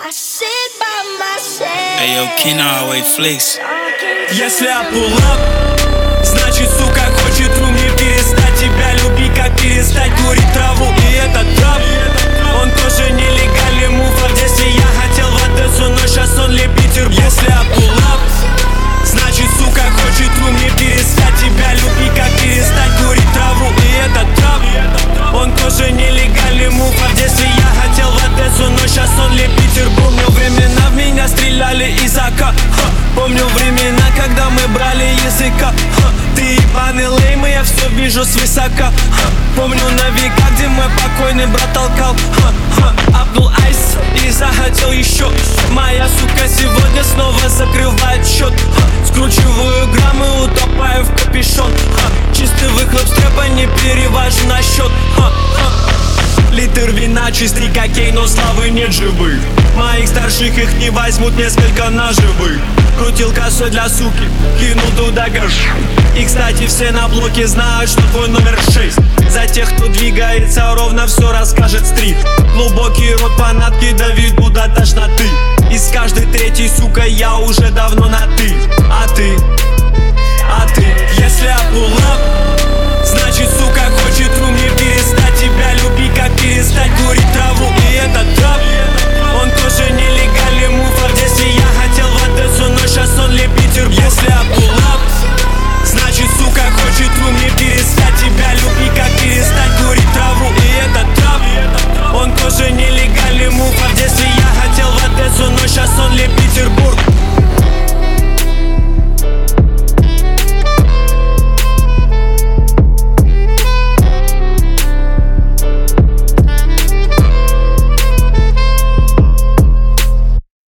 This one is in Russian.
Hey yo, Ken always flex. Если я pull up, значит, сука, хочет в мне перестать тебя любить, как перестать курить траву. И этот трап, он тоже нелегальный мув. А в детстве я хотел в Одессу, но сейчас он ли Петербург. Если я pull up, значит, сука, хочет в мне перестать тебя любить, как перестать курить траву. И этот трап, он тоже нелегальный мув. А в детстве я хотел в Одессу, но сейчас он ли Петербург. Помню времена, в меня стреляли из АК. Помню времена, когда мы брали языка. Ты ебаный лейм, и я все вижу свысока. Помню на века, где мой покойный брат толкал. Апнул айс и захотел еще. Моя сука сегодня снова закрывает счет. Скручиваю граммы, утопаю в капюшон. Чистый выхлоп с трэпа, не перевожу на счет. Литр вина, чистый кокейн, но славы нет живых. Моих старших их не возьмут несколько наживых. Крутил косой для суки, кинул туда гаш. И кстати все на блоке знают, что твой номер 6. За тех, кто двигается ровно, все расскажет стрит. Глубокий рот фанатки доведут до тошноты. И с каждой третьей, сука, я уже давно на ты. А ты, если я pull up,